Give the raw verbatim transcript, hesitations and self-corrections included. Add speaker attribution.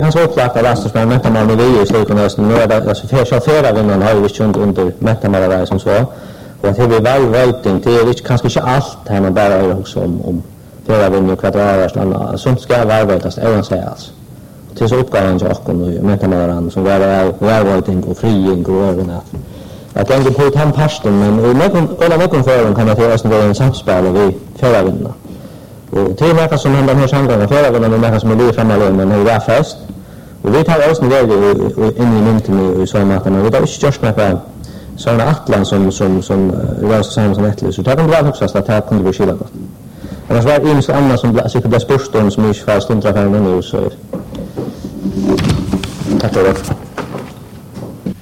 Speaker 1: Han så upplagt att läsa som metamal med vi i slutet nu är det alltså för chaufförer vinner har ju visst under metamal där som så och att det blir väl rating det är inte kanske inte allt här man bara är också om om flera vinner kvadratmeter sånt ska vara väldigt även säga alltså till så uppgåvan så och nu metamal som var var rating och freeing och överna att jag inte på den pasten men och någon eller någon för kan man till oss en samspel och vi förra vinner och till märka som händer här samgången förra vinner märka som blir framåt men det är fast och vi tar oss ner in i mynten i sådana att men vi har inte just med sådana atlan som som som rör sig samman som ett så det kan vara också att det kunde bli skillnad. Annars var det inte annat som så det spårstånd som inte fast undrar för nu så tack för det.